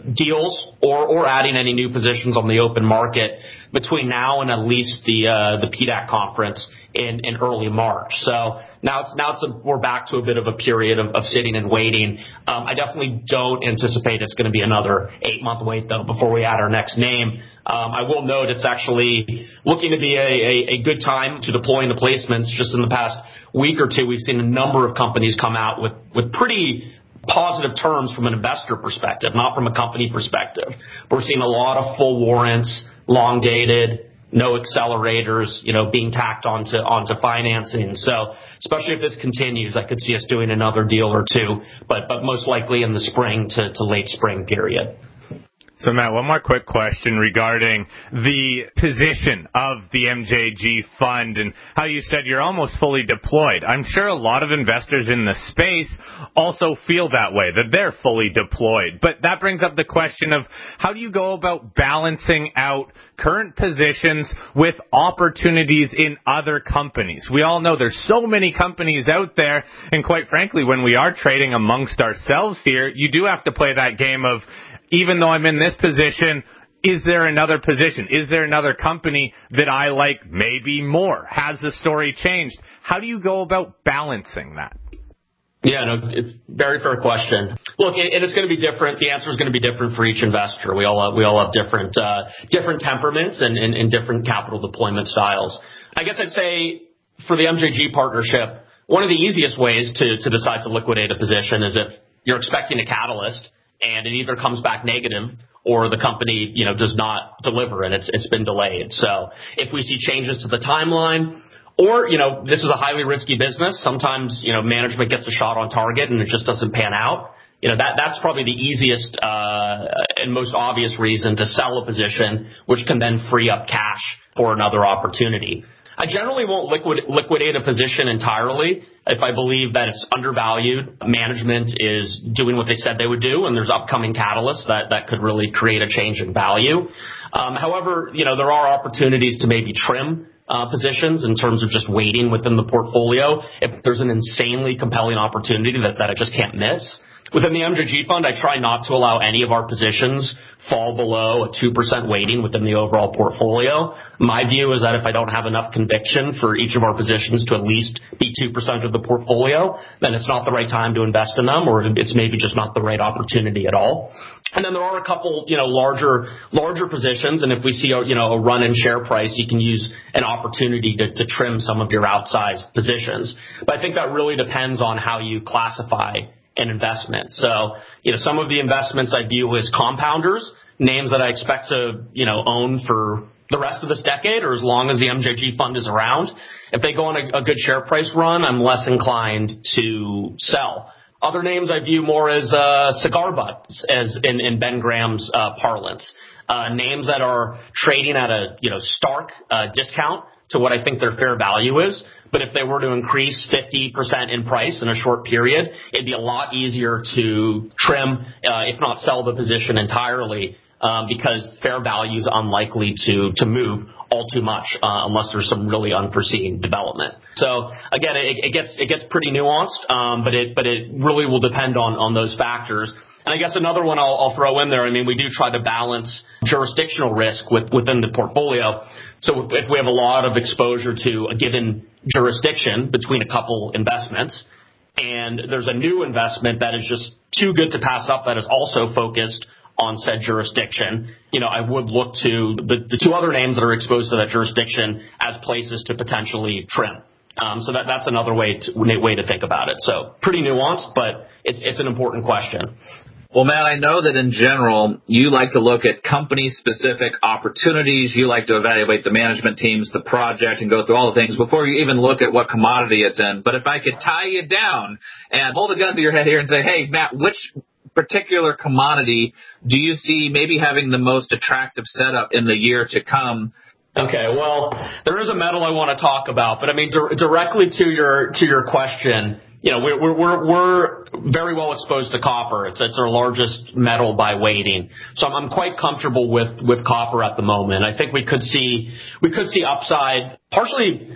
deals or, or adding any new positions on the open market between now and at least the uh, the P D A C conference in, in early March. So now it's now it's a, we're back to a bit of a period of, of sitting and waiting. Um, I definitely don't anticipate it's going to be another eight month wait though before we add our next name. Um, I will note it's actually looking to be a, a, a good time to deploy into placements. Just in the past week or two, we've seen a number of companies come out with with pretty positive terms from an investor perspective, not from a company perspective. We're seeing a lot of full warrants, long dated, no accelerators, you know, being tacked onto onto financing. So especially if this continues, I could see us doing another deal or two, but but most likely in the spring to, to late spring period. So, Matt, one more quick question regarding the position of the M J G fund and how you said you're almost fully deployed. I'm sure a lot of investors in the space also feel that way, that they're fully deployed. But that brings up the question of how do you go about balancing out current positions with opportunities in other companies? We all know there's so many companies out there, and quite frankly, when we are trading amongst ourselves here, you do have to play that game of, even though I'm in this position, is there another position? Is there another company that I like maybe more? Has the story changed? How do you go about balancing that? Yeah, no, it's a very fair question. Look, and it's going to be different. The answer is going to be different for each investor. We all have, we all have different uh, different temperaments and, and, and different capital deployment styles. I guess I'd say for the M J G partnership, one of the easiest ways to, to decide to liquidate a position is if you're expecting a catalyst and it either comes back negative or the company, you know, does not deliver and it's it's been delayed. So if we see changes to the timeline, or, you know, this is a highly risky business, sometimes, you know, management gets a shot on target and it just doesn't pan out. You know, that that's probably the easiest uh and most obvious reason to sell a position, which can then free up cash for another opportunity. I generally won't liquid, liquidate a position entirely if I believe that it's undervalued, management is doing what they said they would do, and there's upcoming catalysts that, that could really create a change in value. Um, however, you know, there are opportunities to maybe trim uh, positions in terms of just waiting within the portfolio if there's an insanely compelling opportunity that, that I just can't miss. Within the M J G fund, I try not to allow any of our positions fall below a two percent weighting within the overall portfolio. My view is that if I don't have enough conviction for each of our positions to at least be two percent of the portfolio, then it's not the right time to invest in them, or it's maybe just not the right opportunity at all. And then there are a couple, you know, larger, larger positions, and if we see a, you know, a run in share price, you can use an opportunity to, to trim some of your outsized positions. But I think that really depends on how you classify an investment. So, you know, some of the investments I view as compounders, names that I expect to, you know, own for the rest of this decade or as long as the M J G fund is around. If they go on a, a good share price run, I'm less inclined to sell. Other names I view more as uh, cigar butts, as in, in Ben Graham's uh, parlance. Uh, names that are trading at a, you know, stark uh, discount to what I think their fair value is. But if they were to increase fifty percent in price in a short period, it'd be a lot easier to trim, uh, if not sell the position entirely, um, because fair value is unlikely to, to move all too much, uh, unless there's some really unforeseen development. So again, it, it gets, it gets pretty nuanced, um, but it, but it really will depend on, on those factors. And I guess another one I'll, I'll throw in there, I mean, we do try to balance jurisdictional risk with, within the portfolio. So if, if we have a lot of exposure to a given jurisdiction between a couple investments, and there's a new investment that is just too good to pass up that is also focused on said jurisdiction, you know, I would look to the, the two other names that are exposed to that jurisdiction as places to potentially trim. Um, so that, that's another way to, way to think about it. So pretty nuanced, but it's, it's an important question. Well, Matt, I know that in general, you like to look at company-specific opportunities. You like to evaluate the management teams, the project, and go through all the things before you even look at what commodity it's in. But if I could tie you down and hold a gun to your head here and say, hey, Matt, which particular commodity do you see maybe having the most attractive setup in the year to come? Okay, well, there is a metal I want to talk about, but I mean, di- directly to your to your question, you know, we're we're we're very well exposed to copper. It's it's our largest metal by weighting, so I'm, I'm quite comfortable with with copper at the moment. I think we could see we could see upside, partially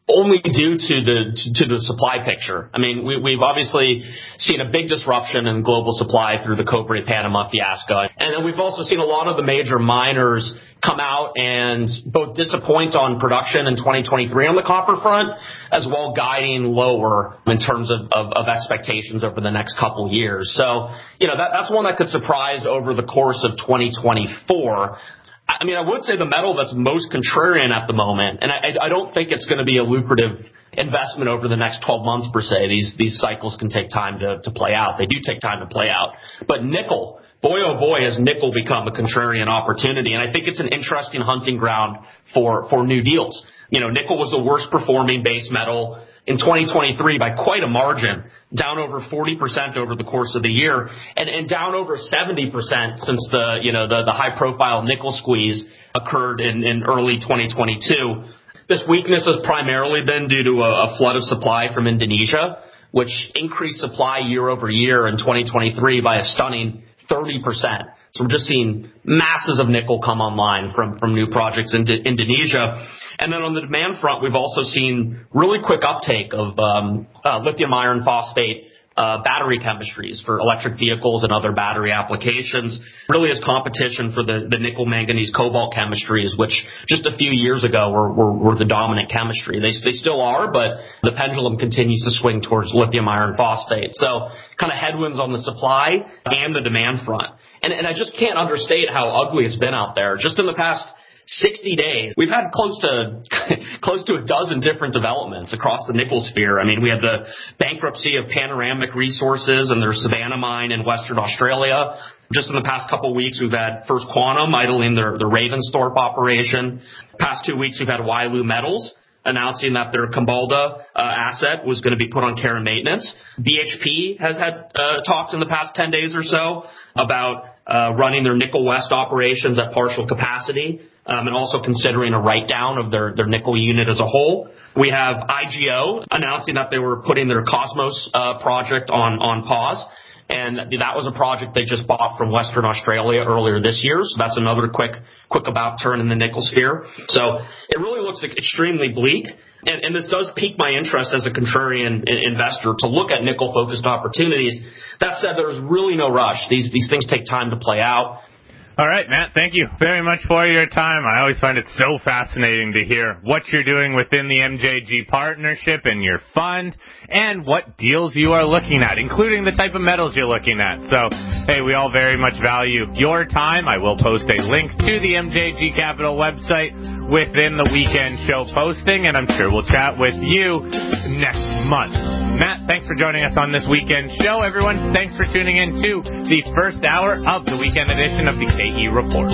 only due to the to the supply picture. I mean, we, we've obviously seen a big disruption in global supply through the Cobre Panama fiasco. And then we've also seen a lot of the major miners come out and both disappoint on production in twenty twenty-three on the copper front, as well guiding lower in terms of, of, of expectations over the next couple years. So, you know, that, that's one that could surprise over the course of twenty twenty-four. I mean, I would say the metal that's most contrarian at the moment, and I, I don't think it's going to be a lucrative investment over the next twelve months per se. These these cycles can take time to, to play out. They do take time to play out. But nickel, boy oh boy, has nickel become a contrarian opportunity, and I think it's an interesting hunting ground for, for new deals. You know, nickel was the worst performing base metal in twenty twenty-three by quite a margin, down over forty percent over the course of the year, and, and down over seventy percent since the, you know, the, the high profile nickel squeeze occurred in, in early twenty twenty-two. This weakness has primarily been due to a, a flood of supply from Indonesia, which increased supply year over year in twenty twenty-three by a stunning thirty percent. So we're just seeing masses of nickel come online from, from new projects in Indonesia. And then on the demand front, we've also seen really quick uptake of um, uh, lithium iron phosphate uh, battery chemistries for electric vehicles and other battery applications, really as competition for the, the nickel manganese cobalt chemistries, which just a few years ago were, were, were the dominant chemistry. They, they still are, but the pendulum continues to swing towards lithium iron phosphate. So kind of headwinds on the supply and the demand front. And, and I just can't understate how ugly it's been out there. Just in the past sixty days, we've had close to close to a dozen different developments across the nickel sphere. I mean, we had the bankruptcy of Panoramic Resources and their Savannah mine in Western Australia. Just in the past couple of weeks, we've had First Quantum idling their, their Ravensthorpe operation. Past two weeks, we've had Wyloo Metals announcing that their Kambalda uh, asset was going to be put on care and maintenance. B H P has had uh, talks in the past ten days or so about uh, running their Nickel West operations at partial capacity, um, and also considering a write-down of their, their nickel unit as a whole. We have I G O announcing that they were putting their Cosmos uh, project on, on pause. And that was a project they just bought from Western Australia earlier this year. So that's another quick, quick about turn in the nickel sphere. So it really looks extremely bleak. And, and this does pique my interest as a contrarian investor to look at nickel-focused opportunities. That said, there's really no rush. These, these things take time to play out. All right, Matt, thank you very much for your time. I always find it so fascinating to hear what you're doing within the M J G partnership and your fund and what deals you are looking at, including the type of metals you're looking at. So, hey, we all very much value your time. I will post a link to the M J G Capital website within the weekend show posting, and I'm sure we'll chat with you next month. Matt, thanks for joining us on this weekend show. Everyone, thanks for tuning in to the first hour of the weekend edition of the K E Report.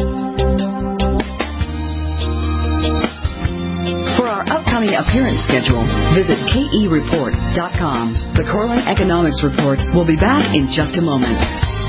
For our upcoming appearance schedule, visit K E report dot com. The Corwin Economics Report will be back in just a moment.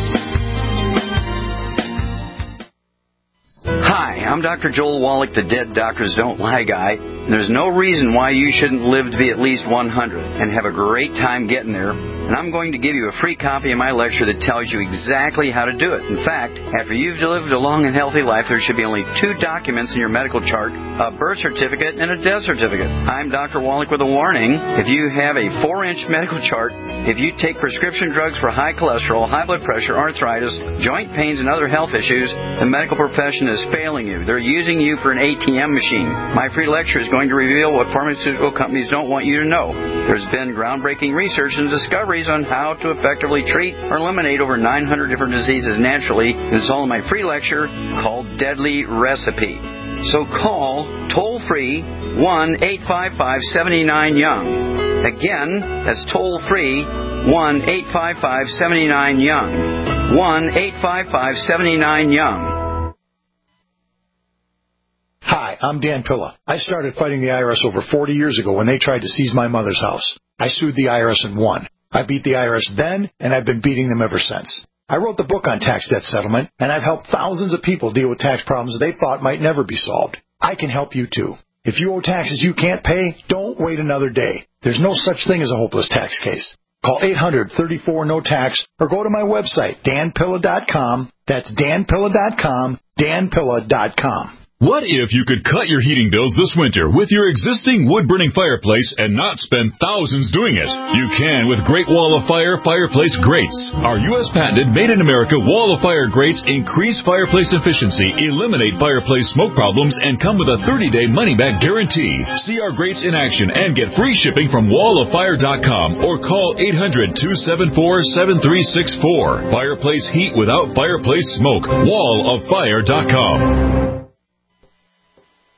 Hi, I'm Doctor Joel Wallach, the Dead Doctors Don't Lie guy. There's no reason why you shouldn't live to be at least one hundred and have a great time getting there. And I'm going to give you a free copy of my lecture that tells you exactly how to do it. In fact, after you've lived a long and healthy life, there should be only two documents in your medical chart, a birth certificate and a death certificate. I'm Doctor Wallach with a warning. If you have a four-inch medical chart, if you take prescription drugs for high cholesterol, high blood pressure, arthritis, joint pains, and other health issues, the medical profession is failing you. They're using you for an A T M machine. My free lecture is going to reveal what pharmaceutical companies don't want you to know. There's been groundbreaking research and discoveries on how to effectively treat or eliminate over nine hundred different diseases naturally. It's all in my free lecture called Deadly Recipe. So call toll-free one eight five five, seven nine, young. Again, that's toll-free one eight five five, seven nine, young. one eight five five, seven nine, young. Hi, I'm Dan Pilla. I started fighting the I R S over forty years ago when they tried to seize my mother's house. I sued the I R S and won. I beat the I R S then, and I've been beating them ever since. I wrote the book on tax debt settlement, and I've helped thousands of people deal with tax problems they thought might never be solved. I can help you, too. If you owe taxes you can't pay, don't wait another day. There's no such thing as a hopeless tax case. Call eight hundred, thirty-four, no tax or go to my website, dan pilla dot com. That's dan pilla dot com, dan pilla dot com. What if you could cut your heating bills this winter with your existing wood-burning fireplace and not spend thousands doing it? You can with Great Wall of Fire fireplace grates. Our U S patented made-in-America Wall of Fire grates increase fireplace efficiency, eliminate fireplace smoke problems, and come with a thirty-day money-back guarantee. See our grates in action and get free shipping from wall of fire dot com or call eight hundred, two seven four, seven three six four. Fireplace heat without fireplace smoke. wall of fire dot com.